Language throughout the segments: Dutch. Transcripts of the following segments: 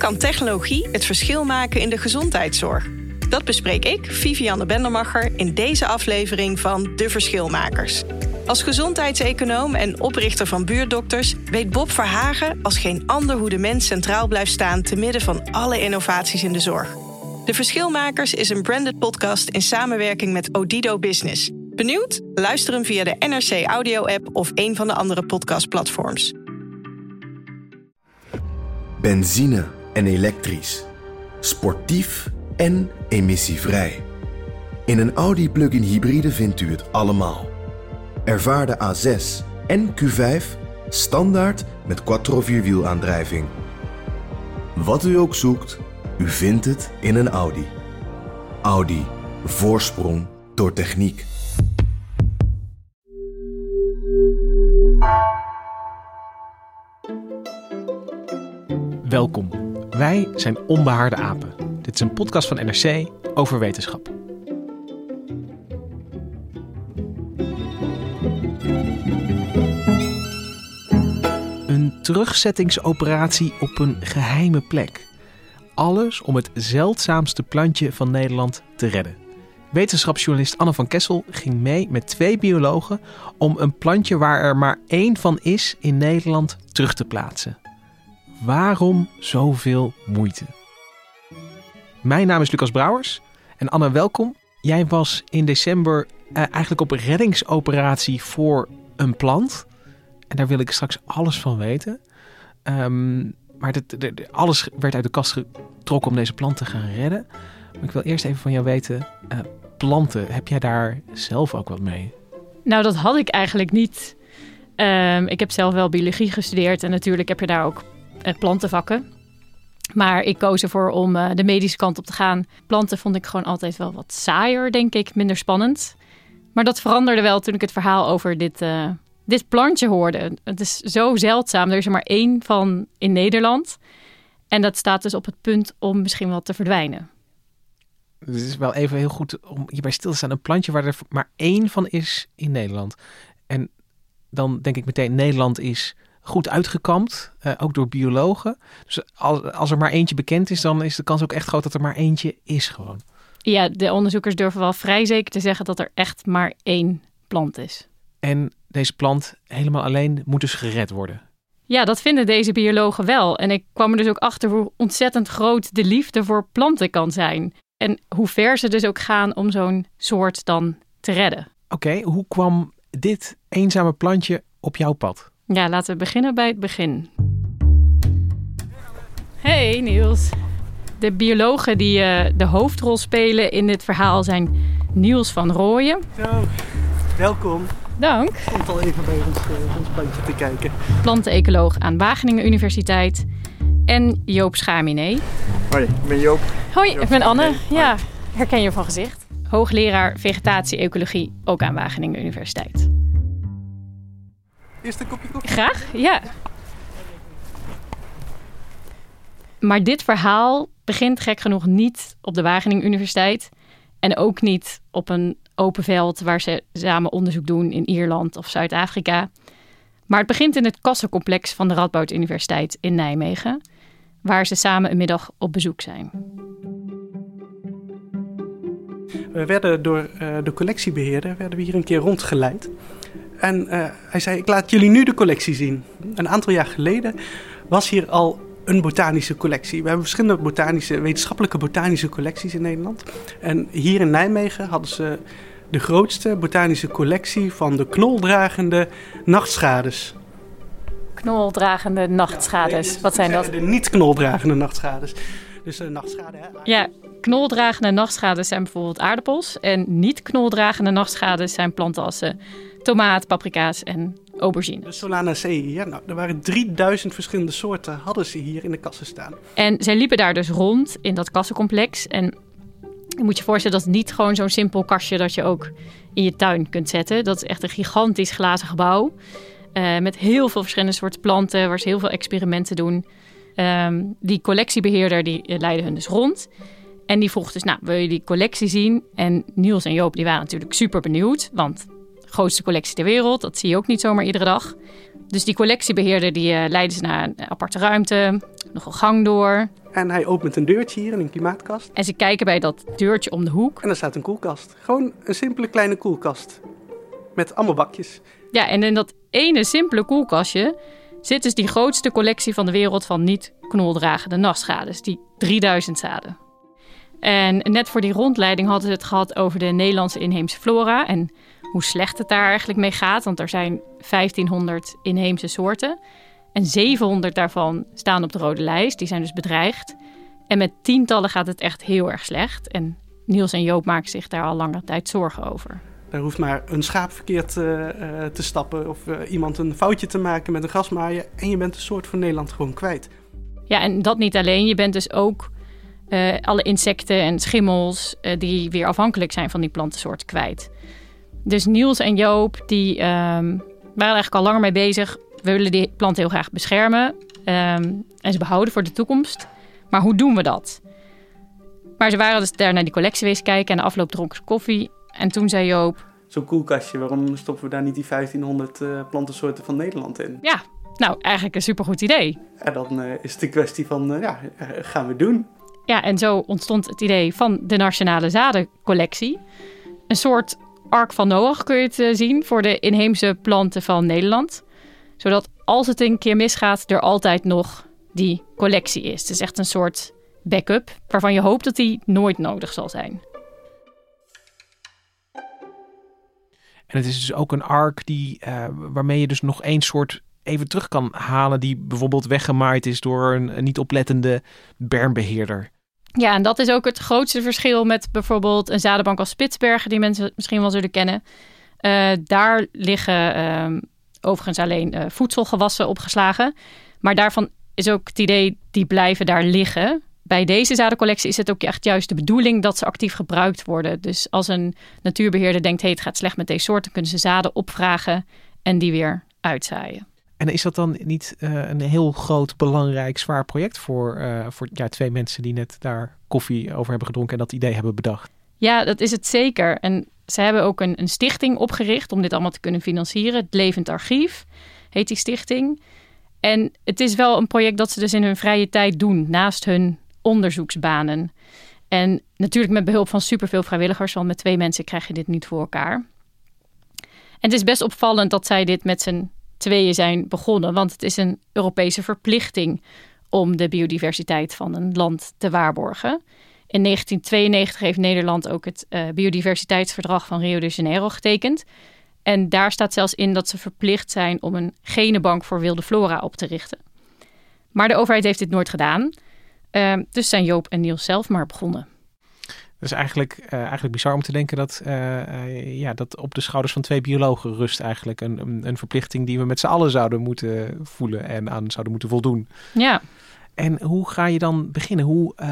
kan technologie het verschil maken in de gezondheidszorg? Dat bespreek ik, Vivianne Bendermacher, in deze aflevering van De Verschilmakers. Als gezondheidseconoom en oprichter van Buurtdokters weet Bob Verhagen als geen ander hoe de mens centraal blijft staan te midden van alle innovaties in de zorg. De Verschilmakers is een branded podcast in samenwerking met Odido Business. Benieuwd? Luister hem via de NRC Audio-app of een van de andere podcastplatforms. Benzine en elektrisch. Sportief en emissievrij. In een Audi plug-in hybride vindt u het allemaal. Ervaar de A6 en Q5 standaard met quattro-vierwielaandrijving. Wat u ook zoekt, u vindt het in een Audi. Audi. Voorsprong door techniek. Welkom. Wij zijn Onbehaarde Apen. Dit is een podcast van NRC over wetenschap. Een terugzettingsoperatie op een geheime plek. Alles om het zeldzaamste plantje van Nederland te redden. Wetenschapsjournalist Anne van Kessel ging mee met 2 biologen om een plantje waar er maar 1 van is in Nederland terug te plaatsen. Waarom zoveel moeite? Mijn naam is Lucas Brouwers en Anne, welkom. Jij was in december eigenlijk op een reddingsoperatie voor een plant. En daar wil ik straks alles van weten. Maar alles werd uit de kast getrokken om deze plant te gaan redden. Maar ik wil eerst even van jou weten, planten, heb jij daar zelf ook wat mee? Nou, dat had ik eigenlijk niet. Ik heb zelf wel biologie gestudeerd en natuurlijk heb je daar ook plantenvakken. Maar ik koos ervoor om de medische kant op te gaan. Planten vond ik gewoon altijd wel wat saaier, denk ik, minder spannend. Maar dat veranderde wel toen ik het verhaal over dit plantje hoorde. Het is zo zeldzaam. Er is er maar 1 van in Nederland. En dat staat dus op het punt om misschien wel te verdwijnen. Het is wel even heel goed om hierbij stil te staan. Een plantje waar er maar 1 van is in Nederland. En dan denk ik meteen, Nederland is goed uitgekampt, ook door biologen. Dus als er maar eentje bekend is, dan is de kans ook echt groot dat er maar eentje is gewoon. Ja, de onderzoekers durven wel vrij zeker te zeggen dat er echt maar 1 plant is. En deze plant helemaal alleen moet dus gered worden. Ja, dat vinden deze biologen wel. En ik kwam er dus ook achter hoe ontzettend groot de liefde voor planten kan zijn. En hoe ver ze dus ook gaan om zo'n soort dan te redden. Oké, hoe kwam dit eenzame plantje op jouw pad? Ja, laten we beginnen bij het begin. Hey Niels. De biologen die de hoofdrol spelen in dit verhaal zijn Niels van Rooyen. Zo, welkom. Dank. Ik stond al even bij ons plantje te kijken. Plantenecoloog aan Wageningen Universiteit. En Joop Schaarminé. Hoi, ik ben Joop. Hoi, ik ben Anne. Ja, herken je van gezicht. Hoogleraar vegetatie-ecologie, ook aan Wageningen Universiteit. Eerst een kopje koffie? Graag, ja. Maar dit verhaal begint gek genoeg niet op de Wageningen Universiteit. En ook niet op een open veld waar ze samen onderzoek doen in Ierland of Zuid-Afrika. Maar het begint in het kassencomplex van de Radboud Universiteit in Nijmegen, waar ze samen een middag op bezoek zijn. We werden door de collectiebeheerder hier een keer rondgeleid. En hij zei, ik laat jullie nu de collectie zien. Een aantal jaar geleden was hier al een botanische collectie. We hebben verschillende wetenschappelijke botanische collecties in Nederland. En hier in Nijmegen hadden ze de grootste botanische collectie van de knoldragende nachtschades. Knoldragende nachtschades, wat zijn dat? De niet-knoldragende nachtschades. Dus nachtschade, hè? Ja, knoldragende nachtschades zijn bijvoorbeeld aardappels. En niet-knoldragende nachtschades zijn planten als tomaat, paprika's en aubergine. De Solanaceae, ja, nou, er waren 3000 verschillende soorten hadden ze hier in de kassen staan. En zij liepen daar dus rond in dat kassencomplex. En je moet je voorstellen, dat is niet gewoon zo'n simpel kastje dat je ook in je tuin kunt zetten. Dat is echt een gigantisch glazen gebouw. Met heel veel verschillende soorten planten, waar ze heel veel experimenten doen. Die collectiebeheerder die leidde hun dus rond. En die vroeg dus, nou, wil je die collectie zien? En Niels en Joop die waren natuurlijk super benieuwd. Want de grootste collectie ter wereld, dat zie je ook niet zomaar iedere dag. Dus die collectiebeheerder die leidde ze naar een aparte ruimte. Nog een gang door. En hij opent een deurtje hier in een klimaatkast. En ze kijken bij dat deurtje om de hoek. En er staat een koelkast. Gewoon een simpele kleine koelkast. Met allemaal bakjes. Ja, en in dat ene simpele koelkastje zit dus die grootste collectie van de wereld van niet-knoldragende nachtschades. Die 3000 zaden. En net voor die rondleiding hadden ze het gehad over de Nederlandse inheemse flora en hoe slecht het daar eigenlijk mee gaat. Want er zijn 1500 inheemse soorten en 700 daarvan staan op de rode lijst. Die zijn dus bedreigd. En met tientallen gaat het echt heel erg slecht. En Niels en Joop maken zich daar al lange tijd zorgen over. Daar hoeft maar een schaap verkeerd te stappen of iemand een foutje te maken met een grasmaaier. En je bent de soort van Nederland gewoon kwijt. Ja, en dat niet alleen. Je bent dus ook alle insecten en schimmels die weer afhankelijk zijn van die plantensoorten kwijt. Dus Niels en Joop die waren eigenlijk al langer mee bezig. We willen die planten heel graag beschermen en ze behouden voor de toekomst. Maar hoe doen we dat? Maar ze waren dus daar naar die collectie wezen kijken en na afloop dronken ze koffie. En toen zei Joop... Zo'n koelkastje, waarom stoppen we daar niet die 1500 plantensoorten van Nederland in? Ja, nou eigenlijk een supergoed idee. En dan is het een kwestie van, gaan we doen. Ja, en zo ontstond het idee van de Nationale Zadencollectie. Een soort Ark van Noach kun je het zien voor de inheemse planten van Nederland. Zodat als het een keer misgaat, er altijd nog die collectie is. Het is echt een soort backup waarvan je hoopt dat die nooit nodig zal zijn. En het is dus ook een ark waarmee je dus nog één soort even terug kan halen die bijvoorbeeld weggemaaid is door een niet oplettende bermbeheerder. Ja, en dat is ook het grootste verschil met bijvoorbeeld een zadenbank als Spitsbergen, die mensen misschien wel zullen kennen. Daar liggen overigens alleen voedselgewassen opgeslagen. Maar daarvan is ook het idee, die blijven daar liggen. Bij deze zadencollectie is het ook echt juist de bedoeling dat ze actief gebruikt worden. Dus als een natuurbeheerder denkt, het gaat slecht met deze soort, dan kunnen ze zaden opvragen en die weer uitzaaien. En is dat dan niet een heel groot, belangrijk, zwaar project voor twee mensen die net daar koffie over hebben gedronken en dat idee hebben bedacht? Ja, dat is het zeker. En ze hebben ook een stichting opgericht om dit allemaal te kunnen financieren. Het Levend Archief heet die stichting. En het is wel een project dat ze dus in hun vrije tijd doen, naast hun onderzoeksbanen. En natuurlijk met behulp van superveel vrijwilligers, want met 2 mensen krijg je dit niet voor elkaar. En het is best opvallend dat zij dit met z'n tweeën zijn begonnen, want het is een Europese verplichting om de biodiversiteit van een land te waarborgen. In 1992 heeft Nederland ook het biodiversiteitsverdrag van Rio de Janeiro getekend. En daar staat zelfs in dat ze verplicht zijn om een genenbank voor wilde flora op te richten. Maar de overheid heeft dit nooit gedaan. Dus zijn Joop en Niels zelf maar begonnen. Dat is eigenlijk bizar om te denken dat op de schouders van 2 biologen rust eigenlijk een verplichting die we met z'n allen zouden moeten voelen en aan zouden moeten voldoen. Ja. En hoe ga je dan beginnen?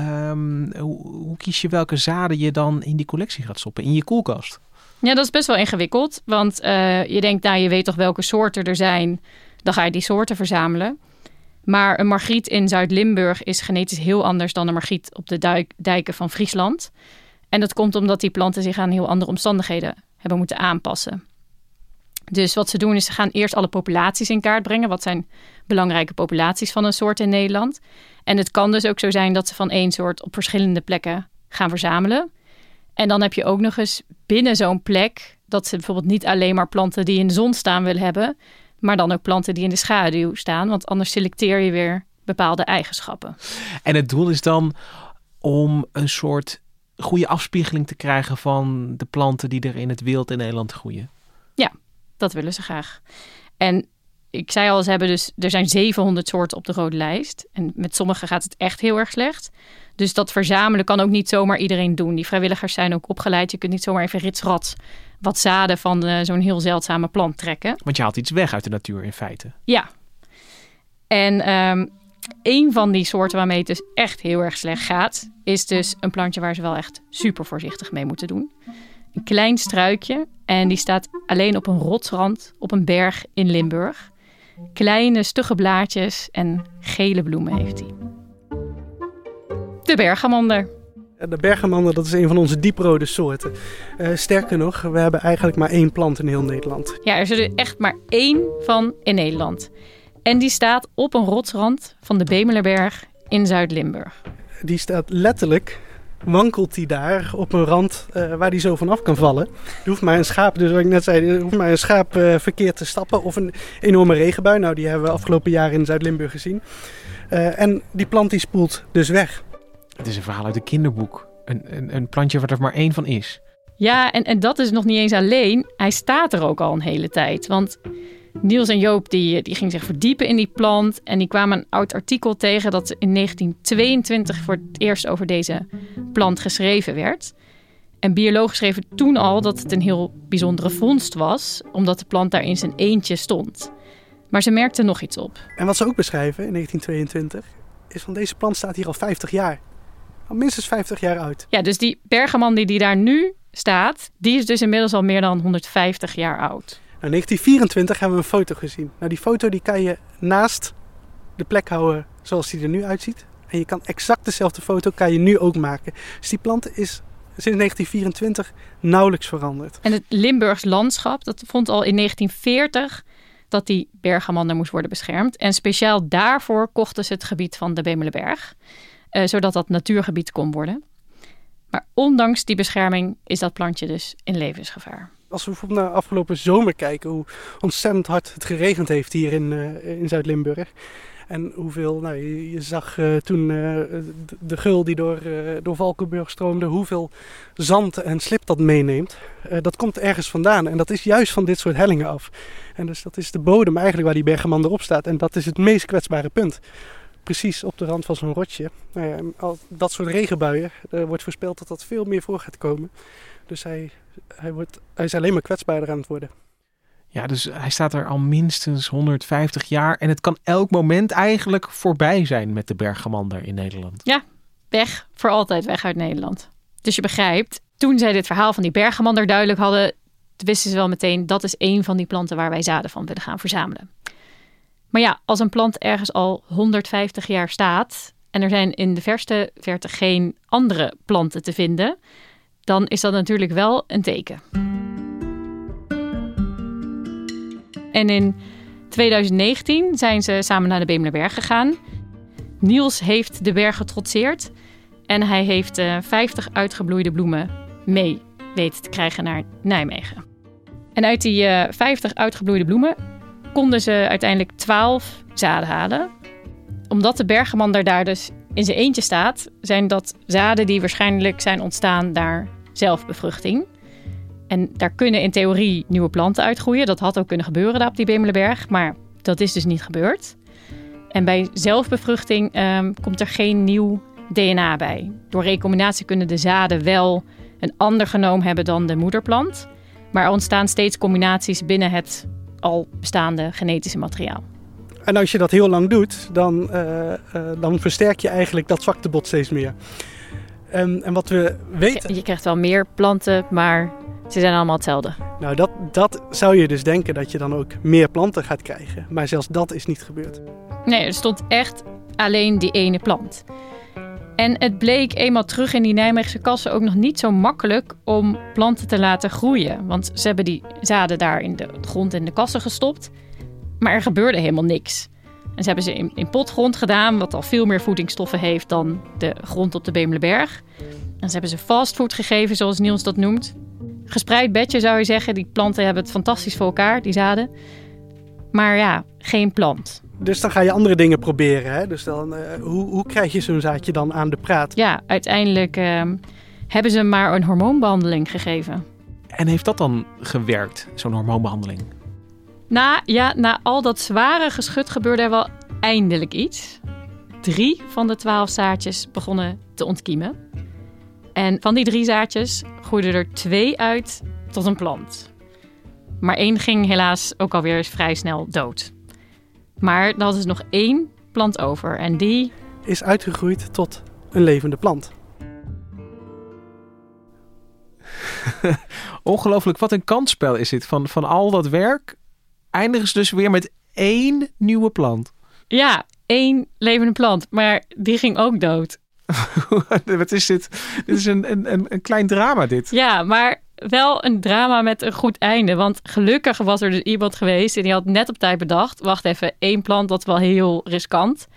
Hoe kies je welke zaden je dan in die collectie gaat stoppen, in je koelkast? Ja, dat is best wel ingewikkeld. Want je denkt, je weet toch welke soorten er zijn. Dan ga je die soorten verzamelen. Maar een margriet in Zuid-Limburg is genetisch heel anders dan een margriet op de dijken van Friesland. En dat komt omdat die planten zich aan heel andere omstandigheden hebben moeten aanpassen. Dus wat ze doen is, ze gaan eerst alle populaties in kaart brengen. Wat zijn belangrijke populaties van een soort in Nederland? En het kan dus ook zo zijn dat ze van één soort op verschillende plekken gaan verzamelen. En dan heb je ook nog eens binnen zo'n plek dat ze bijvoorbeeld niet alleen maar planten die in de zon staan willen hebben, maar dan ook planten die in de schaduw staan. Want anders selecteer je weer bepaalde eigenschappen. En het doel is dan om een soort goede afspiegeling te krijgen van de planten die er in het wild in Nederland groeien. Ja, dat willen ze graag. En ik zei al, er zijn 700 soorten op de rode lijst. En met sommige gaat het echt heel erg slecht. Dus dat verzamelen kan ook niet zomaar iedereen doen. Die vrijwilligers zijn ook opgeleid. Je kunt niet zomaar even ritsrats wat zaden van zo'n heel zeldzame plant trekken. Want je haalt iets weg uit de natuur in feite. Ja. En een van die soorten waarmee het dus echt heel erg slecht gaat, is dus een plantje waar ze wel echt super voorzichtig mee moeten doen. Een klein struikje en die staat alleen op een rotsrand op een berg in Limburg. Kleine stugge blaadjes en gele bloemen heeft hij. De bergamander. De bergamander, dat is een van onze dieprode soorten. Sterker nog, we hebben eigenlijk maar 1 plant in heel Nederland. Ja, er is er echt maar 1 van in Nederland. En die staat op een rotsrand van de Bemelerberg in Zuid-Limburg. die staat letterlijk, wankelt hij daar op een rand waar hij zo vanaf kan vallen. Er hoeft maar een schaap, dus wat ik net zei, er hoeft maar een schaap verkeerd te stappen of een enorme regenbui. Nou, die hebben we afgelopen jaar in Zuid-Limburg gezien. En die plant die spoelt dus weg. Het is een verhaal uit een kinderboek. Een plantje waar er maar 1 van is. Ja, en dat is nog niet eens alleen. Hij staat er ook al een hele tijd. Want Niels en Joop die gingen zich verdiepen in die plant. En die kwamen een oud artikel tegen dat in 1922 voor het eerst over deze plant geschreven werd. En biologen schreven toen al dat het een heel bijzondere vondst was, omdat de plant daar in zijn eentje stond. Maar ze merkten nog iets op. En wat ze ook beschrijven in 1922 is van deze plant staat hier al 50 jaar. Al minstens 50 jaar oud. Ja, dus die bergamande die daar nu staat, die is dus inmiddels al meer dan 150 jaar oud. Nou, in 1924 hebben we een foto gezien. Nou, die foto die kan je naast de plek houden zoals die er nu uitziet. En je kan exact dezelfde foto kan je nu ook maken. Dus die plant is sinds 1924 nauwelijks veranderd. En het Limburgs landschap, dat vond al in 1940 dat die bergamander moest worden beschermd. En speciaal daarvoor kochten ze het gebied van de Bemelenberg, zodat dat natuurgebied kon worden. Maar ondanks die bescherming is dat plantje dus in levensgevaar. Als we bijvoorbeeld naar afgelopen zomer kijken, hoe ontzettend hard het geregend heeft hier in Zuid-Limburg. En hoeveel, nou, je zag toen de geul die door Valkenburg stroomde, hoeveel zand en slip dat meeneemt. Dat komt ergens vandaan en dat is juist van dit soort hellingen af. En dus dat is de bodem eigenlijk waar die bergamander op staat. En dat is het meest kwetsbare punt. Precies op de rand van zo'n rotje. Nou ja, dat soort regenbuien, wordt voorspeld dat dat veel meer voor gaat komen. Dus hij is alleen maar kwetsbaarder aan het worden. Ja, dus hij staat er al minstens 150 jaar. En het kan elk moment eigenlijk voorbij zijn met de bergamander in Nederland. Ja, weg. Voor altijd weg uit Nederland. Dus je begrijpt, toen zij dit verhaal van die bergamander duidelijk hadden, wisten ze wel meteen, dat is één van die planten waar wij zaden van willen gaan verzamelen. Maar ja, als een plant ergens al 150 jaar staat en er zijn in de verste verte geen andere planten te vinden, dan is dat natuurlijk wel een teken. En in 2019 zijn ze samen naar de Bemelenberg gegaan. Niels heeft de berg getrotseerd en hij heeft 50 uitgebloeide bloemen mee weten te krijgen naar Nijmegen. En uit die 50 uitgebloeide bloemen konden ze uiteindelijk 12 zaden halen. Omdat de bergamander daar dus in zijn eentje staat, zijn dat zaden die waarschijnlijk zijn ontstaan daar zelfbevruchting. En daar kunnen in theorie nieuwe planten uitgroeien. Dat had ook kunnen gebeuren daar op die Bemelenberg, maar dat is dus niet gebeurd. En bij zelfbevruchting komt er geen nieuw DNA bij. Door recombinatie kunnen de zaden wel een ander genoom hebben dan de moederplant. Maar er ontstaan steeds combinaties binnen het al bestaande genetische materiaal. En als je dat heel lang doet, dan versterk je eigenlijk dat zwaktebod steeds meer. En wat we weten... Je krijgt wel meer planten, maar ze zijn allemaal hetzelfde. Nou, dat zou je dus denken dat je dan ook meer planten gaat krijgen. Maar zelfs dat is niet gebeurd. Nee, er stond echt alleen die ene plant. En het bleek eenmaal terug in die Nijmeegse kassen ook nog niet zo makkelijk om planten te laten groeien. Want ze hebben die zaden daar in de grond in de kassen gestopt. Maar er gebeurde helemaal niks. En ze hebben ze in potgrond gedaan, wat al veel meer voedingsstoffen heeft dan de grond op de Bemelenberg. En ze hebben ze fastfood gegeven, zoals Niels dat noemt. Gespreid bedje zou je zeggen. Die planten hebben het fantastisch voor elkaar, die zaden. Maar ja, geen plant. Dus dan ga je andere dingen proberen. Hè? Dus dan, hoe krijg je zo'n zaadje dan aan de praat? Ja, uiteindelijk hebben ze maar een hormoonbehandeling gegeven. En heeft dat dan gewerkt, zo'n hormoonbehandeling? Na al dat zware geschut gebeurde er wel eindelijk iets. 3 van de 12 zaadjes begonnen te ontkiemen. En van die 3 zaadjes groeiden er 2 uit tot een plant. Maar 1 ging helaas ook alweer vrij snel dood. Maar er was dus nog 1 plant over en die is uitgegroeid tot een levende plant. Ongelooflijk, wat een kansspel is dit. Van al dat werk eindigen ze dus weer met 1 nieuwe plant. Ja, 1 levende plant, maar die ging ook dood. Wat is dit? Dit is een klein drama, dit. Ja, maar wel een drama met een goed einde. Want gelukkig was er dus iemand geweest en die had net op tijd bedacht, wacht even, 1 plant, dat is wel heel riskant.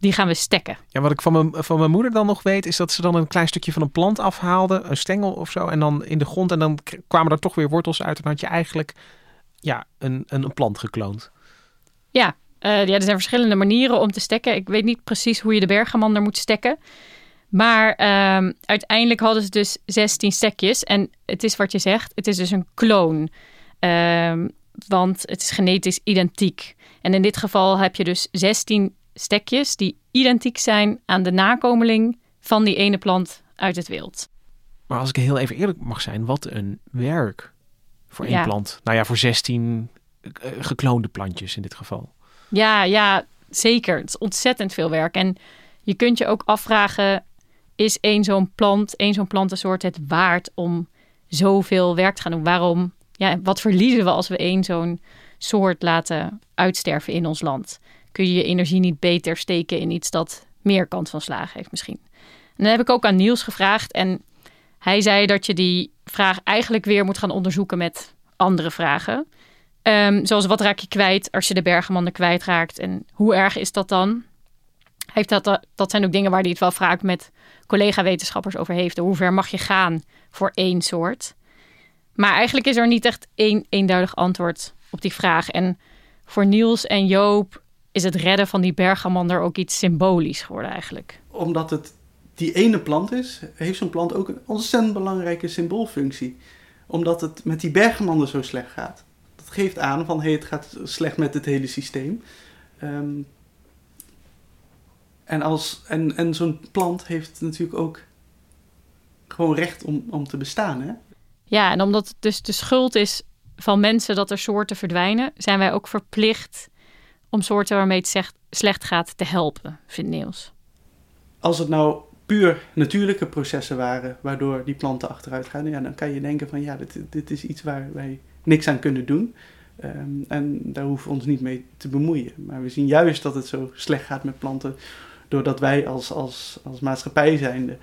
die gaan we stekken. Ja, wat ik van mijn moeder dan nog weet, is dat ze dan een klein stukje van een plant afhaalde, een stengel of zo, en dan in de grond, en dan kwamen er toch weer wortels uit, en dan had je eigenlijk een plant gekloond. Ja. Er zijn verschillende manieren om te stekken. Ik weet niet precies hoe je de bergamander moet stekken. Maar uiteindelijk hadden ze dus 16 stekjes. En het is wat je zegt, het is dus een kloon. Want het is genetisch identiek. En in dit geval heb je dus 16 stekjes die identiek zijn aan de nakomeling van die ene plant uit het wild. Maar als ik heel even eerlijk mag zijn, wat een werk voor één plant. Nou ja, voor 16 gekloonde plantjes in dit geval. Ja, zeker. Het is ontzettend veel werk. En je kunt je ook afvragen, is één zo'n plantensoort het waard om zoveel werk te gaan doen? Waarom? Ja, wat verliezen we als we één zo'n soort laten uitsterven in ons land? Kun je je energie niet beter steken in iets dat meer kans van slagen heeft misschien? En dan heb ik ook aan Niels gevraagd. En hij zei dat je die vraag eigenlijk weer moet gaan onderzoeken met andere vragen. Zoals wat raak je kwijt als je de bergamander kwijtraakt? En hoe erg is dat dan? Dat zijn ook dingen waar hij het wel vaak met collega-wetenschappers over heeft. Hoe ver mag je gaan voor één soort? Maar eigenlijk is er niet echt één eenduidig antwoord op die vraag. En voor Niels en Joop is het redden van die bergamander ook iets symbolisch geworden eigenlijk. Omdat het die ene plant is, heeft zo'n plant ook een ontzettend belangrijke symboolfunctie. Omdat het met die bergamander zo slecht gaat. Dat geeft aan van het gaat slecht met het hele systeem. En zo'n plant heeft natuurlijk ook gewoon recht om te bestaan, hè? Ja, en omdat het dus de schuld is van mensen dat er soorten verdwijnen, zijn wij ook verplicht om soorten waarmee het slecht gaat te helpen, vindt Niels. Als het nou puur natuurlijke processen waren waardoor die planten achteruit gaan, ja, dan kan je denken van dit is iets waar wij niks aan kunnen doen. En daar hoeven we ons niet mee te bemoeien. Maar we zien juist dat het zo slecht gaat met planten, doordat wij als maatschappij zijnde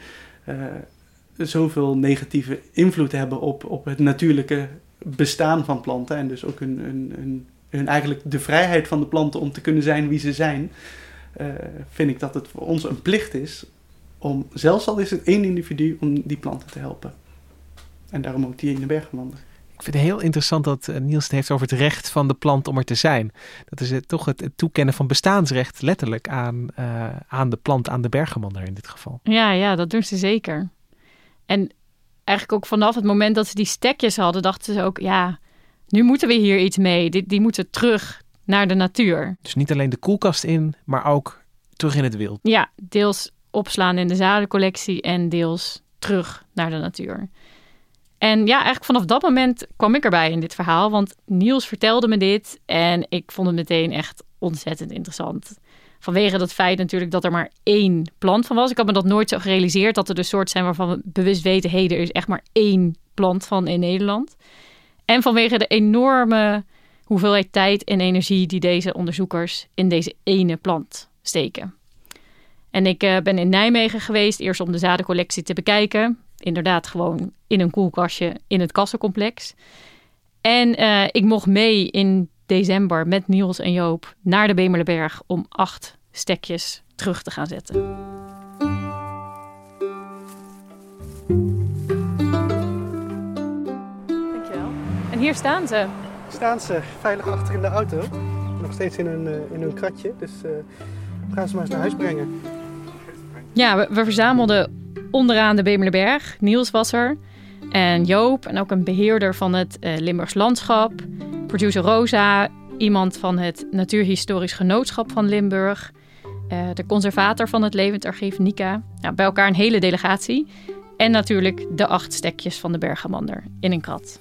zoveel negatieve invloed hebben op het natuurlijke bestaan van planten. En dus ook hun eigenlijk de vrijheid van de planten om te kunnen zijn wie ze zijn. Vind ik dat het voor ons een plicht is om, zelfs al is het één individu, om die planten te helpen. En daarom ook die ene bergamander. Ik vind het heel interessant dat Niels het heeft over het recht van de plant om er te zijn. Dat is toch het toekennen van bestaansrecht letterlijk aan de plant, aan de bergamander in dit geval. Ja, dat doen ze zeker. En eigenlijk ook vanaf het moment dat ze die stekjes hadden, dachten ze ook, nu moeten we hier iets mee. Die moeten terug naar de natuur. Dus niet alleen de koelkast in, maar ook terug in het wild. Ja, deels opslaan in de zadencollectie en deels terug naar de natuur. En eigenlijk vanaf dat moment kwam ik erbij in dit verhaal, want Niels vertelde me dit en ik vond het meteen echt ontzettend interessant. Vanwege dat feit natuurlijk dat er maar 1 plant van was. Ik had me dat nooit zo gerealiseerd, dat er dus soorten zijn waarvan we bewust weten, er is echt maar 1 plant van in Nederland. En vanwege de enorme hoeveelheid tijd en energie die deze onderzoekers in deze ene plant steken. En ik ben in Nijmegen geweest, eerst om de zadencollectie te bekijken. Inderdaad gewoon in een koelkastje in het kassencomplex. En ik mocht mee in december met Niels en Joop naar de Bemelerberg om 8 stekjes terug te gaan zetten. Dankjewel. En hier staan ze. Staan ze veilig achter in de auto. Nog steeds in hun kratje. Dus we gaan ze maar eens naar huis brengen. Ja, we verzamelden onderaan de Bemelerberg. Niels was er. En Joop. En ook een beheerder van het Limburgs Landschap. Producer Rosa. Iemand van het Natuurhistorisch Genootschap van Limburg. De conservator van het Levend Archief, Nika. Nou, bij elkaar een hele delegatie. En natuurlijk de 8 stekjes van de bergamander in een krat.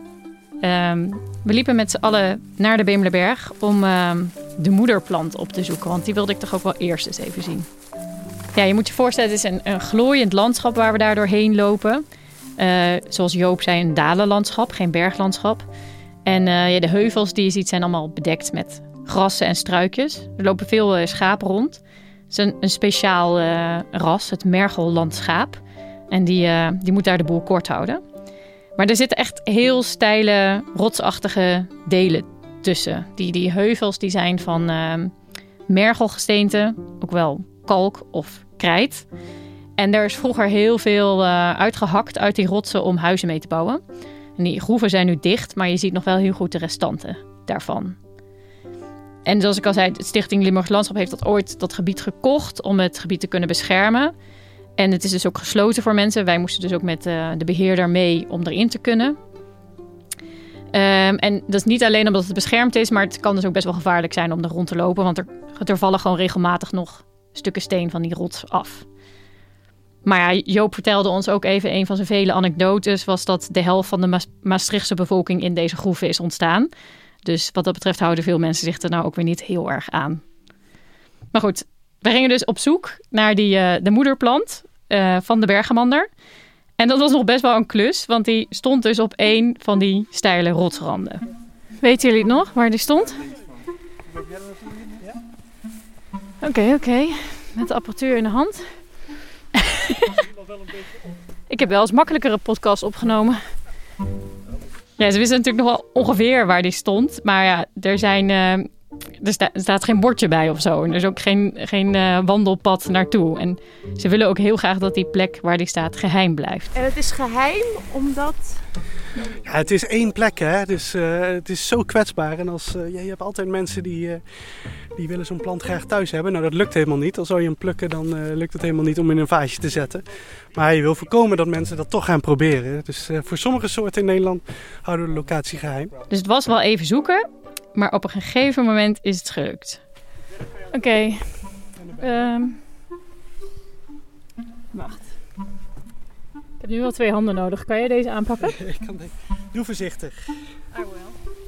We liepen met z'n allen naar de Bemelerberg om de moederplant op te zoeken. Want die wilde ik toch ook wel eerst eens even zien. Ja, je moet je voorstellen, het is een glooiend landschap waar we daar doorheen lopen. Zoals Joop zei, een dalenlandschap, geen berglandschap. En de heuvels die je ziet zijn allemaal bedekt met grassen en struikjes. Er lopen veel schapen rond. Het is een speciaal ras, het Mergellandschaap. En die moet daar de boel kort houden. Maar er zitten echt heel steile, rotsachtige delen tussen. Die heuvels die zijn van mergelgesteente, ook wel kalk of krijt. En er is vroeger heel veel uitgehakt uit die rotsen om huizen mee te bouwen. En die groeven zijn nu dicht, maar je ziet nog wel heel goed de restanten daarvan. En zoals ik al zei, de Stichting Limburgs Landschap heeft dat gebied gekocht om het gebied te kunnen beschermen. En het is dus ook gesloten voor mensen. Wij moesten dus ook met de beheerder mee om erin te kunnen. En dat is niet alleen omdat het beschermd is, maar het kan dus ook best wel gevaarlijk zijn om er rond te lopen. Want er vallen gewoon regelmatig nog stukken steen van die rots af. Maar ja, Joop vertelde ons ook even, een van zijn vele anekdotes was dat de helft van de Maastrichtse bevolking in deze groeven is ontstaan. Dus wat dat betreft houden veel mensen zich er nou ook weer niet heel erg aan. Maar goed, we gingen dus op zoek naar de moederplant van de bergamander. En dat was nog best wel een klus, want die stond dus op een van die steile rotsranden. Weten jullie het nog, waar die stond? Oké. Met de apparatuur in de hand. Ik heb wel eens makkelijkere podcasts opgenomen. Ja, ze wisten natuurlijk nog wel ongeveer waar die stond. Maar ja, er staat geen bordje bij of zo. En er is ook geen wandelpad naartoe. En ze willen ook heel graag dat die plek waar die staat geheim blijft. En het is geheim omdat... Ja, het is één plek, hè. Dus het is zo kwetsbaar. En je hebt altijd mensen die willen zo'n plant graag thuis hebben. Nou, dat lukt helemaal niet. Als zou je hem plukken, dan lukt het helemaal niet om in een vaasje te zetten. Maar je wil voorkomen dat mensen dat toch gaan proberen. Dus voor sommige soorten in Nederland houden we de locatie geheim. Dus het was wel even zoeken, maar op een gegeven moment is het gelukt. Oké. Wacht. Ik heb nu wel 2 handen nodig. Kan jij deze aanpakken? Doe voorzichtig. I will.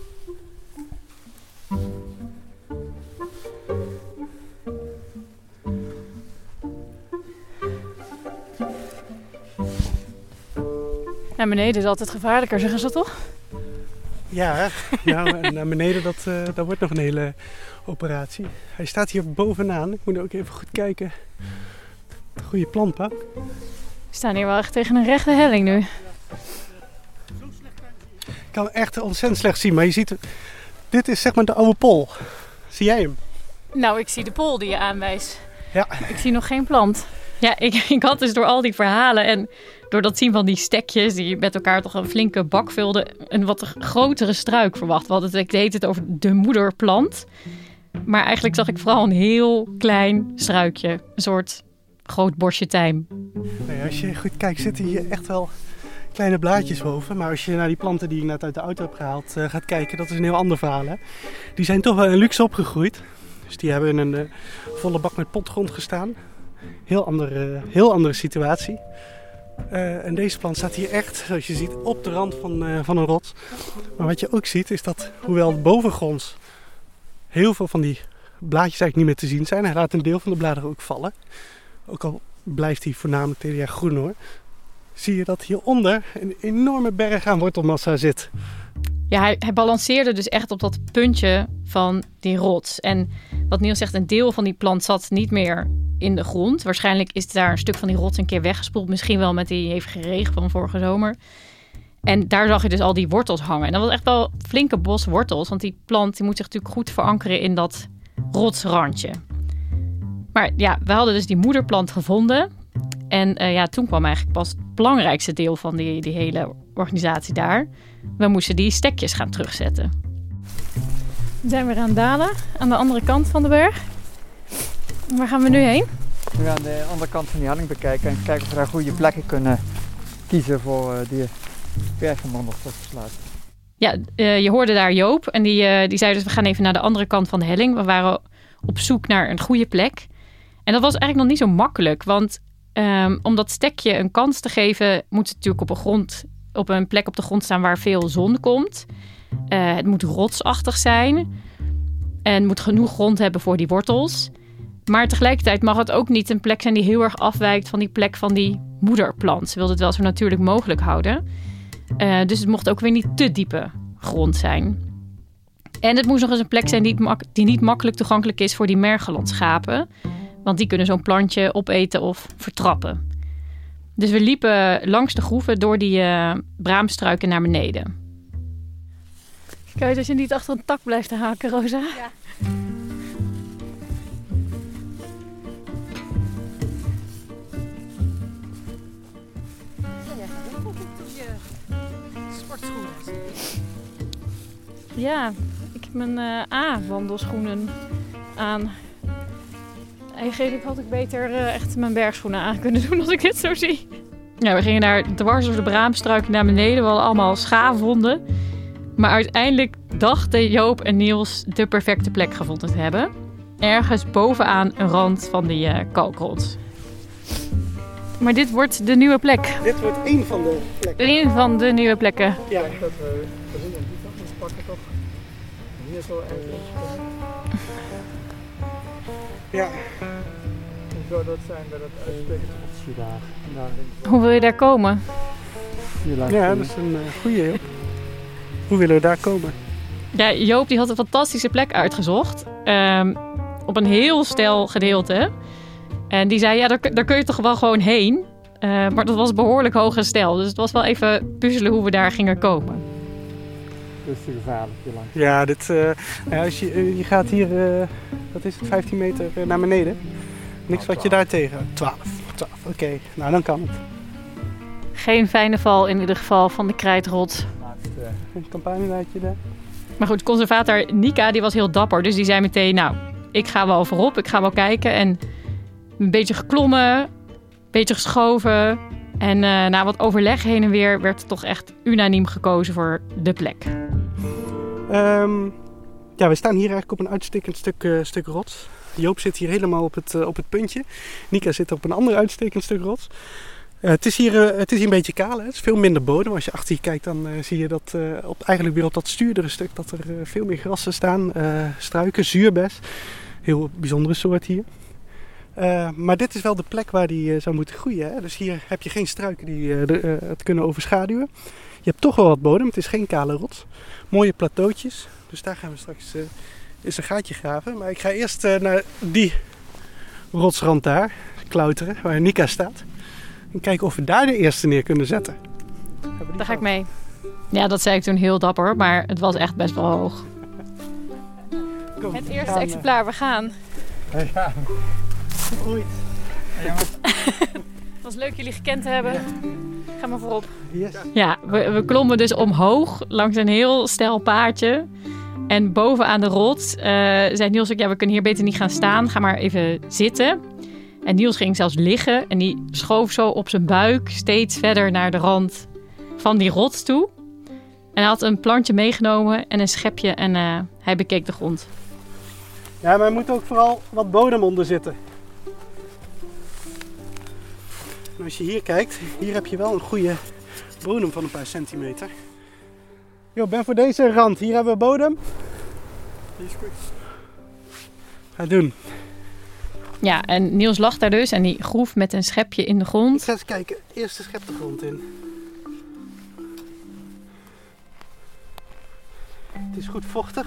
Naar beneden is altijd gevaarlijker, zeggen ze toch? Ja, en naar beneden, dat wordt nog een hele operatie. Hij staat hier bovenaan. Ik moet ook even goed kijken. Goede plant, pa. We staan hier wel echt tegen een rechte helling nu. Ik kan echt ontzettend slecht zien, maar je ziet... Dit is zeg maar de oude pol. Zie jij hem? Nou, ik zie de pol die je aanwijst. Ja. Ik zie nog geen plant. Ja, ik had dus door al die verhalen en door dat zien van die stekjes die met elkaar toch een flinke bak vulden, een wat grotere struik verwacht. Ik deed het over de moederplant. Maar eigenlijk zag ik vooral een heel klein struikje. Een soort groot bosje tijm. Nee, als je goed kijkt, zitten hier echt wel kleine blaadjes boven. Maar als je naar die planten die ik net uit de auto heb gehaald gaat kijken, dat is een heel ander verhaal. Hè? Die zijn toch wel in luxe opgegroeid. Dus die hebben in een volle bak met potgrond gestaan. Heel andere situatie. En deze plant staat hier echt, zoals je ziet, op de rand van een rots. Maar wat je ook ziet is dat, hoewel bovengronds heel veel van die blaadjes eigenlijk niet meer te zien zijn. Hij laat een deel van de bladeren ook vallen. Ook al blijft hij voornamelijk dit jaar groen, hoor. Zie je dat hieronder een enorme berg aan wortelmassa zit. Ja, hij balanceerde dus echt op dat puntje van die rots. En wat Niels zegt, een deel van die plant zat niet meer in de grond. Waarschijnlijk is daar een stuk van die rots een keer weggespoeld. Misschien wel met die hevige regen van vorige zomer. En daar zag je dus al die wortels hangen. En dat was echt wel een flinke bos wortels. Want die plant die moet zich natuurlijk goed verankeren in dat rotsrandje. Maar ja, we hadden dus die moederplant gevonden. En toen kwam eigenlijk pas het belangrijkste deel van die hele organisatie daar. We moesten die stekjes gaan terugzetten. We zijn weer aan het dalen, aan de andere kant van de berg. Waar gaan we nu heen? We gaan de andere kant van die helling bekijken en kijken of we daar goede plekken kunnen kiezen voor die bergamander tot besluit. Ja, je hoorde daar Joop en die zei dus we gaan even naar de andere kant van de helling. We waren op zoek naar een goede plek. En dat was eigenlijk nog niet zo makkelijk, want om dat stekje een kans te geven moet het natuurlijk op een plek op de grond staan waar veel zon komt. Het moet rotsachtig zijn en moet genoeg grond hebben voor die wortels. Maar tegelijkertijd mag het ook niet een plek zijn die heel erg afwijkt van die plek van die moederplant. Ze wilde het wel zo natuurlijk mogelijk houden. Dus het mocht ook weer niet te diepe grond zijn. En het moest nog eens een plek zijn die niet makkelijk toegankelijk is voor die mergelandschapen. Want die kunnen zo'n plantje opeten of vertrappen. Dus we liepen langs de groeven door die braamstruiken naar beneden. Kijk, als je niet achter een tak blijft haken, Rosa. Ja. Sportschoenen. Ja, ik heb mijn A-wandelschoenen aan. Eigenlijk had ik beter echt mijn bergschoenen aan kunnen doen als ik dit zo zie. Ja, we gingen daar dwars door de braamstruiken naar beneden. We hadden allemaal schaafwonden. Maar uiteindelijk dachten Joop en Niels de perfecte plek gevonden te hebben. Ergens bovenaan een rand van die kalkrots. Maar dit wordt de nieuwe plek. Dit wordt één van de plekken. Eén van de nieuwe plekken. Ja. Ik denk dat we die kant moeten pakken toch. Hier zo even. Ja. Hoe zou dat zijn bij dat uitsteekje daar? Hoe wil je daar komen? Ja, dat is een goeie, Joop. Hoe willen we daar komen? Ja, Joop die had een fantastische plek uitgezocht. Op een heel steil gedeelte. En die zei, ja, daar kun je toch wel gewoon heen. Maar dat was behoorlijk hoge steil. Dus het was wel even puzzelen hoe we daar gingen komen. Dat is te gevaarlijk hier langs. Ja, als je gaat hier, wat is het, 15 meter naar beneden. Niks wat je daar tegen. 12. Oké, nou dan kan het. Geen fijne val in ieder geval van de krijtrots. Een campagnewaadje daar. Maar goed, conservator Nika die was heel dapper. Dus die zei meteen, nou, ik ga wel voorop. Ik ga wel kijken. En een beetje geklommen, een beetje geschoven. En na wat overleg heen en weer werd toch echt unaniem gekozen voor de plek. Ja, we staan hier eigenlijk op een uitstekend stuk rots. Joop zit hier helemaal op het puntje. Nika zit op een ander uitstekend stuk rots. Het is hier een beetje kaal. Hè? Het is veel minder bodem. Als je achter je kijkt, dan zie je dat eigenlijk weer op dat stuurdere stuk dat er veel meer grassen staan. Struiken, zuurbes. Heel bijzondere soort hier. Maar dit is wel de plek waar die zou moeten groeien. Hè? Dus hier heb je geen struiken die het kunnen overschaduwen. Je hebt toch wel wat bodem. Het is geen kale rots. Mooie plateautjes. Dus daar gaan we straks eens een gaatje graven. Maar ik ga eerst naar die rotsrand daar klauteren, waar Nika staat. En kijken of we daar de eerste neer kunnen zetten. Daar ga ik mee. Ja, dat zei ik toen heel dapper, maar het was echt best wel hoog. Kom, het eerste exemplaar, we gaan. Ja. Ooit. Het was leuk jullie gekend te hebben. Ja. Ga maar voorop. Yes. Ja, we klommen dus omhoog langs een heel steil paadje. En bovenaan de rots zei Niels ook, ja, we kunnen hier beter niet gaan staan. Ga maar even zitten. En Niels ging zelfs liggen en die schoof zo op zijn buik steeds verder naar de rand van die rots toe. En hij had een plantje meegenomen en een schepje en hij bekeek de grond. Ja, maar er moet ook vooral wat bodem onder zitten. En als je hier kijkt, hier heb je wel een goede bodem van een paar centimeter. Jo, ben voor deze rand. Hier hebben we bodem. Die is goed. Ga doen. Ja, en Niels lag daar dus en die groef met een schepje in de grond. Ik ga eens kijken. Eerst de schep de grond in. Het is goed vochtig.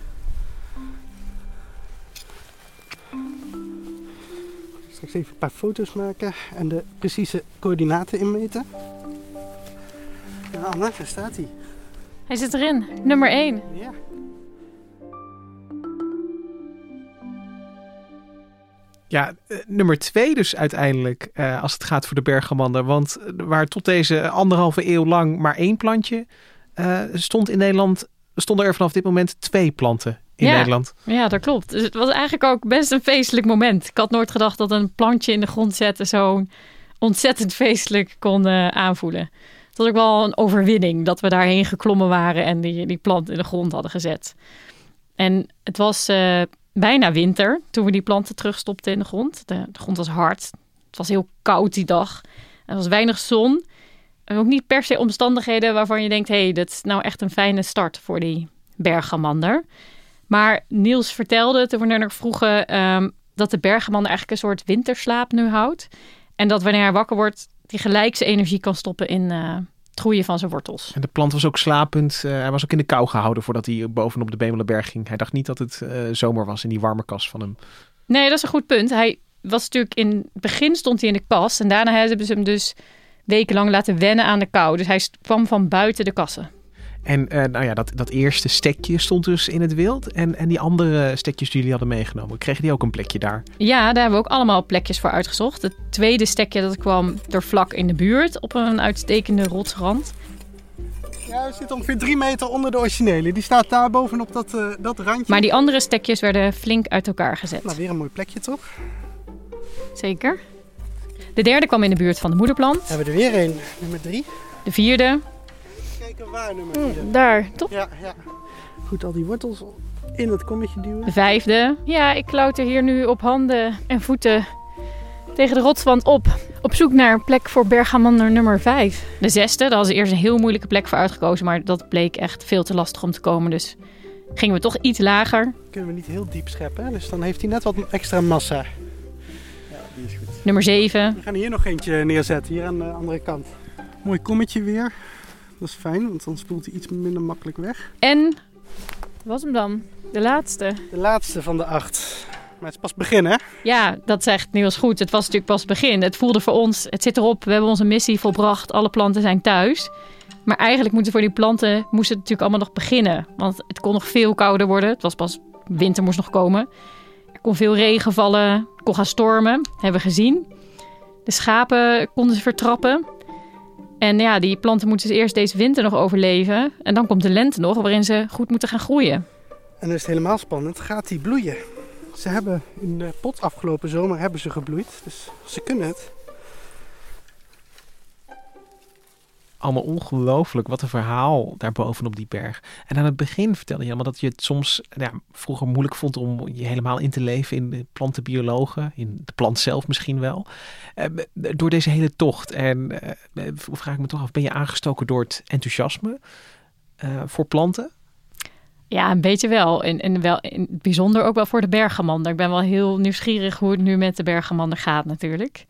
Straks even een paar foto's maken en de precieze coördinaten inmeten. Nou, Anne, daar staat hij. Hij zit erin, nummer 1. Ja. Ja, nummer 2 dus uiteindelijk als het gaat voor de bergamander. Want waar tot deze 1,5 eeuw lang maar 1 plantje stond in Nederland, stonden er vanaf dit moment 2 planten in Nederland. Ja, dat klopt. Dus het was eigenlijk ook best een feestelijk moment. Ik had nooit gedacht dat een plantje in de grond zetten zo'n ontzettend feestelijk kon aanvoelen. Het was ook wel een overwinning dat we daarheen geklommen waren en die plant in de grond hadden gezet. En het was bijna winter toen we die planten terugstopten in de grond. De grond was hard. Het was heel koud die dag. Er was weinig zon. En ook niet per se omstandigheden waarvan je denkt, hey, dat is nou echt een fijne start voor die bergamander. Maar Niels vertelde toen we nog vroegen dat de bergamander eigenlijk een soort winterslaap nu houdt. En dat wanneer hij wakker wordt, die gelijk zijn energie kan stoppen in het groeien van zijn wortels. En de plant was ook slapend. Hij was ook in de kou gehouden voordat hij bovenop de Bemelenberg ging. Hij dacht niet dat het zomer was in die warme kas van hem. Nee, dat is een goed punt. Hij was natuurlijk in het begin stond hij in de kas. En daarna hebben ze hem dus wekenlang laten wennen aan de kou. Dus hij kwam van buiten de kassen. En nou ja, dat eerste stekje stond dus in het wild. En die andere stekjes die jullie hadden meegenomen, kregen die ook een plekje daar? Ja, daar hebben we ook allemaal plekjes voor uitgezocht. Het tweede stekje dat kwam er vlak in de buurt op een uitstekende rotsrand. Ja, we zitten ongeveer 3 meter onder de originele. Die staat daar bovenop dat randje. Maar die andere stekjes werden flink uit elkaar gezet. Nou, weer een mooi plekje toch? Zeker. De derde kwam in de buurt van de moederplant. We hebben er weer een, nummer 3. De vierde. Kijken waar nummer 4. Daar, toch? Ja. Goed, al die wortels in het kommetje duwen. De vijfde. Ja, ik klauter hier nu op handen en voeten tegen de rotswand op zoek naar een plek voor bergamander nummer 5. De zesde, daar hadden ze eerst een heel moeilijke plek voor uitgekozen, maar dat bleek echt veel te lastig om te komen. Dus gingen we toch iets lager. Kunnen we niet heel diep scheppen, dus dan heeft hij net wat extra massa. Ja, die is goed. Nummer 7. We gaan hier nog eentje neerzetten, hier aan de andere kant. Mooi kommetje weer. Dat is fijn, want dan spoelt hij iets minder makkelijk weg. En, wat was hem dan? De laatste. De laatste van de 8. Maar het is pas begin, hè? Ja, dat zegt Niels goed. Het was natuurlijk pas het begin. Het voelde voor ons, het zit erop. We hebben onze missie volbracht. Alle planten zijn thuis. Maar eigenlijk moesten voor die planten het natuurlijk allemaal nog beginnen. Want het kon nog veel kouder worden. Het was pas, winter moest nog komen. Er kon veel regen vallen. Het kon gaan stormen. Dat hebben we gezien. De schapen konden ze vertrappen. En ja, die planten moeten dus eerst deze winter nog overleven. En dan komt de lente nog, waarin ze goed moeten gaan groeien. En dan is het helemaal spannend. Gaat die bloeien? Ze hebben in de pot afgelopen zomer hebben ze gebloeid. Dus ze kunnen het. Allemaal ongelooflijk, wat een verhaal daarboven op die berg. En aan het begin vertelde je allemaal dat je het soms vroeger moeilijk vond om je helemaal in te leven in de plantenbiologen, in de plant zelf misschien wel. Door deze hele tocht. En vraag ik me toch af, ben je aangestoken door het enthousiasme voor planten? Ja, een beetje wel. En wel in het bijzonder ook wel voor de bergamander. Ik ben wel heel nieuwsgierig hoe het nu met de bergamander gaat natuurlijk.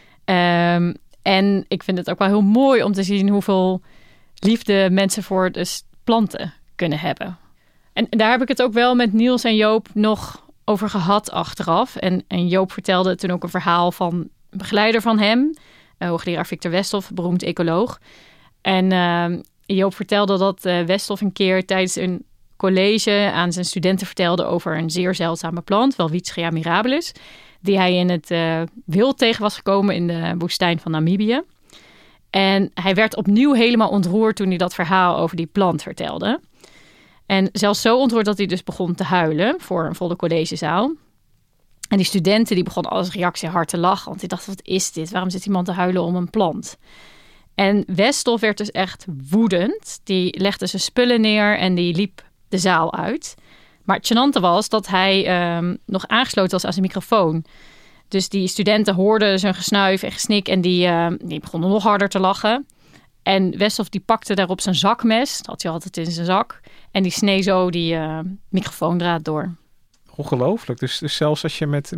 En ik vind het ook wel heel mooi om te zien hoeveel liefde mensen voor de planten kunnen hebben. En daar heb ik het ook wel met Niels en Joop nog over gehad achteraf. En Joop vertelde toen ook een verhaal van een begeleider van hem, hoogleraar Victor Westhoff, beroemd ecoloog. En Joop vertelde dat Westhoff een keer tijdens een college aan zijn studenten vertelde over een zeer zeldzame plant, Welwitschia mirabilis, die hij in het wild tegen was gekomen in de woestijn van Namibië. En hij werd opnieuw helemaal ontroerd toen hij dat verhaal over die plant vertelde. En zelfs zo ontroerd dat hij dus begon te huilen voor een volle collegezaal. En die studenten die begonnen als reactie hard te lachen, want die dachten, wat is dit? Waarom zit iemand te huilen om een plant? En Westhoff werd dus echt woedend. Die legde zijn spullen neer en die liep de zaal uit. Maar het gênante was dat hij nog aangesloten was aan zijn microfoon. Dus die studenten hoorden zijn gesnuif en gesnik en die begonnen nog harder te lachen. En Westhoff die pakte daarop zijn zakmes, dat had hij altijd in zijn zak. En die snee zo die microfoondraad door. Ongelooflijk. Dus zelfs als je met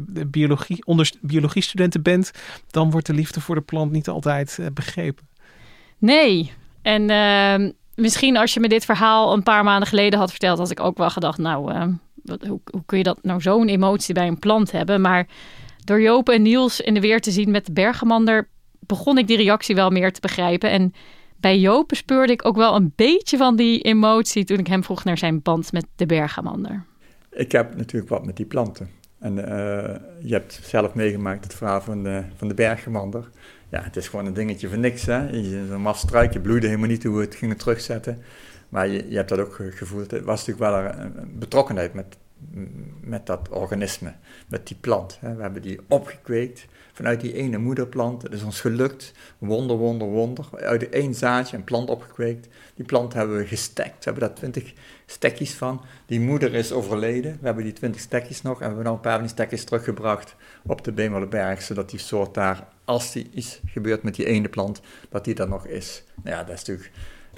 biologiestudenten bent, dan wordt de liefde voor de plant niet altijd begrepen. Nee. En misschien als je me dit verhaal een paar maanden geleden had verteld, had ik ook wel gedacht, hoe kun je dat nou zo'n emotie bij een plant hebben? Maar door Joop en Niels in de weer te zien met de bergamander, begon ik die reactie wel meer te begrijpen. En bij Joop bespeurde ik ook wel een beetje van die emotie toen ik hem vroeg naar zijn band met de bergamander. Ik heb natuurlijk wat met die planten. En je hebt zelf meegemaakt het verhaal van de bergamander. Ja, het is gewoon een dingetje van niks, hè. Een maststruik, je bloeide helemaal niet hoe we het gingen terugzetten. Maar je hebt dat ook gevoeld. Het was natuurlijk wel een betrokkenheid met dat organisme, met die plant. Hè. We hebben die opgekweekt vanuit die ene moederplant. Het is ons gelukt, wonder. Uit één zaadje een plant opgekweekt. Die plant hebben we gestekt. We hebben daar 20 stekjes van. Die moeder is overleden. We hebben die 20 stekjes nog. En we hebben nou een paar van die stekjes teruggebracht op de Bemelerberg, zodat die soort daar, als er iets gebeurt met die ene plant, dat die er nog is. Nou ja, dat is natuurlijk,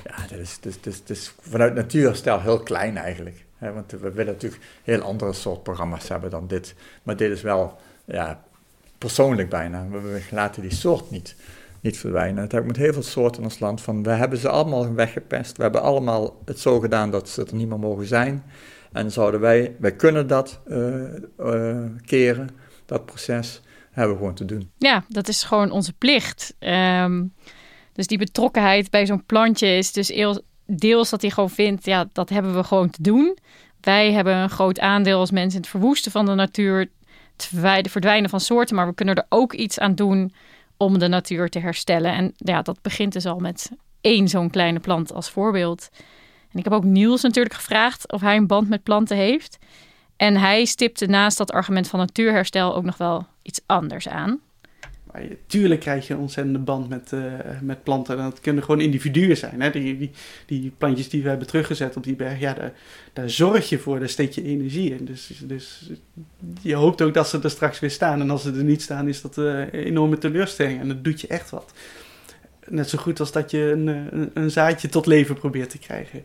dat is vanuit natuurstijl heel klein eigenlijk. Hè, want we willen natuurlijk heel andere soort programma's hebben dan dit. Maar dit is wel, persoonlijk bijna. We laten die soort niet verdwijnen. Het heeft met heel veel soorten in ons land van, we hebben ze allemaal weggepest. We hebben allemaal het zo gedaan dat ze er niet meer mogen zijn. En zouden wij kunnen dat keren, dat proces, hebben we gewoon te doen. Ja, dat is gewoon onze plicht. Dus die betrokkenheid bij zo'n plantje is dus deels dat hij gewoon vindt, dat hebben we gewoon te doen. Wij hebben een groot aandeel als mensen in het verwoesten van de natuur, het verdwijnen van soorten, maar we kunnen er ook iets aan doen om de natuur te herstellen. En dat begint dus al met één zo'n kleine plant als voorbeeld. En ik heb ook Niels natuurlijk gevraagd of hij een band met planten heeft. En hij stipte naast dat argument van natuurherstel ook nog wel iets anders aan. Tuurlijk krijg je een ontzettende band met planten. En dat kunnen gewoon individuen zijn. Hè? Die plantjes die we hebben teruggezet op die berg, daar zorg je voor, daar steek je energie in. Dus je hoopt ook dat ze er straks weer staan. En als ze er niet staan, is dat een enorme teleurstelling. En dat doet je echt wat. Net zo goed als dat je een zaadje tot leven probeert te krijgen.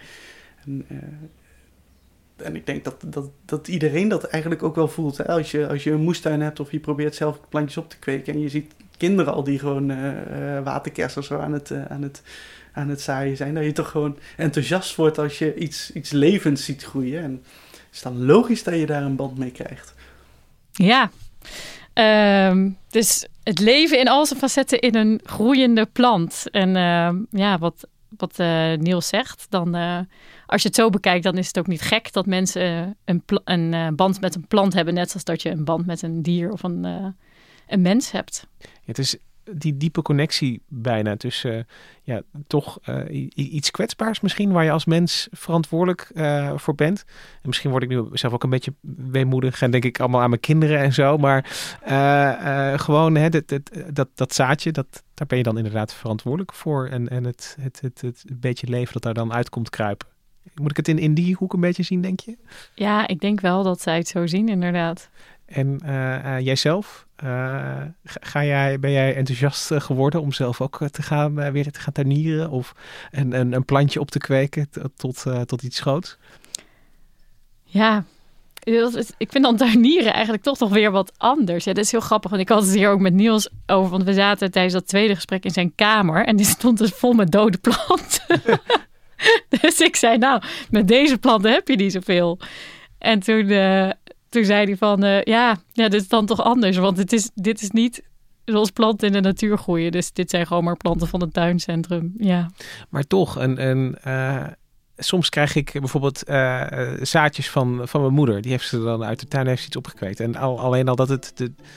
En ik denk dat iedereen dat eigenlijk ook wel voelt. Hè? Als je een moestuin hebt of je probeert zelf plantjes op te kweken en je ziet kinderen al die gewoon waterkersers zo aan het zaaien zijn, dat je toch gewoon enthousiast wordt als je iets levends ziet groeien. En het is dan logisch dat je daar een band mee krijgt. Ja, dus het leven in al zijn facetten in een groeiende plant. En wat Niels zegt, dan als je het zo bekijkt, dan is het ook niet gek dat mensen een band met een plant hebben, net zoals dat je een band met een dier of een mens hebt. Ja, het is die diepe connectie bijna tussen toch iets kwetsbaars misschien, waar je als mens verantwoordelijk voor bent. En misschien word ik nu zelf ook een beetje weemoedig en denk ik allemaal aan mijn kinderen en zo. Maar gewoon dat zaadje, daar ben je dan inderdaad verantwoordelijk voor. En het beetje leven dat daar dan uitkomt kruipen. Moet ik het in die hoek een beetje zien, denk je? Ja, ik denk wel dat zij het zo zien, inderdaad. En jijzelf? Ben jij enthousiast geworden om zelf ook weer te gaan tuinieren? Of een plantje op te kweken tot iets groots? Ja, ik vind dan tuinieren eigenlijk toch nog weer wat anders. Ja, dat is heel grappig, want ik had het hier ook met Niels over. Want we zaten tijdens dat tweede gesprek in zijn kamer en die stond dus vol met dode planten. Dus ik zei, nou, met deze planten heb je niet zoveel. En toen zei hij van, dit is dan toch anders. Want dit is niet zoals planten in de natuur groeien. Dus dit zijn gewoon maar planten van het tuincentrum. Ja. Maar toch, soms krijg ik bijvoorbeeld zaadjes van mijn moeder. Die heeft ze dan uit de tuin iets opgekweekt. En alleen al dat het...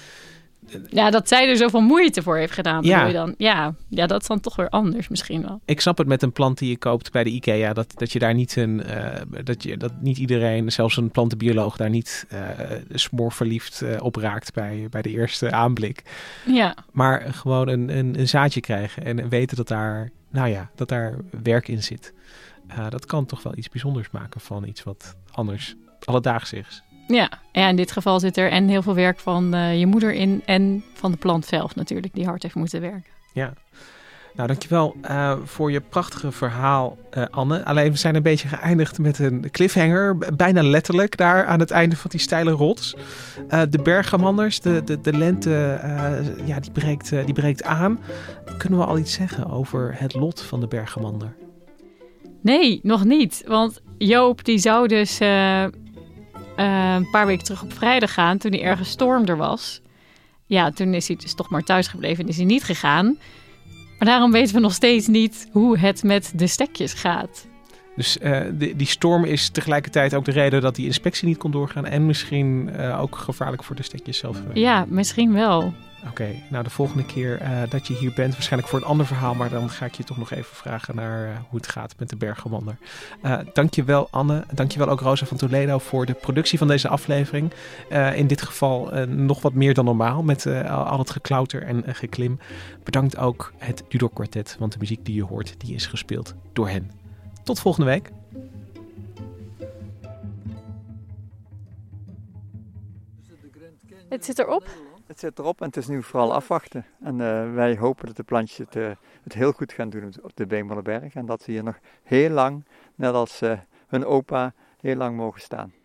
Ja, dat zij er zoveel moeite voor heeft gedaan. Ja. Dan, ja, dat is dan toch weer anders misschien wel. Ik snap het met een plant die je koopt bij de IKEA. Dat je daar niet dat niet iedereen, zelfs een plantenbioloog, daar niet smoorverliefd op raakt bij de eerste aanblik. Ja. Maar gewoon een zaadje krijgen en weten dat daar werk in zit. Dat kan toch wel iets bijzonders maken van iets wat anders alledaags is. Ja, in dit geval zit er en heel veel werk van je moeder in en van de plant zelf natuurlijk, die hard heeft moeten werken. Ja, nou dankjewel voor je prachtige verhaal, Anne. Alleen we zijn een beetje geëindigd met een cliffhanger, bijna letterlijk daar aan het einde van die steile rots. De bergamanders, de lente, die breekt aan. Kunnen we al iets zeggen over het lot van de bergamander? Nee, nog niet, want Joop die zou dus... een paar weken terug op vrijdag gaan, toen hij ergens storm er was. Ja, toen is hij dus toch maar thuis gebleven en is hij niet gegaan. Maar daarom weten we nog steeds niet hoe het met de stekjes gaat. Dus die storm is tegelijkertijd ook de reden dat die inspectie niet kon doorgaan en misschien ook gevaarlijk voor de stekjes zelf. Ja, misschien wel. Oké, nou de volgende keer dat je hier bent, waarschijnlijk voor een ander verhaal, maar dan ga ik je toch nog even vragen naar hoe het gaat met de bergamander. Dankjewel Anne, dankjewel ook Rosa van Toledo voor de productie van deze aflevering. In dit geval nog wat meer dan normaal met al het geklauter en geklim. Bedankt ook het Dudok Quartet, want de muziek die je hoort, die is gespeeld door hen. Tot volgende week. Het zit erop. Het zit erop en het is nu vooral afwachten. En wij hopen dat de plantjes het heel goed gaan doen op de Beemwollenberg. En dat ze hier nog heel lang, net als hun opa, heel lang mogen staan.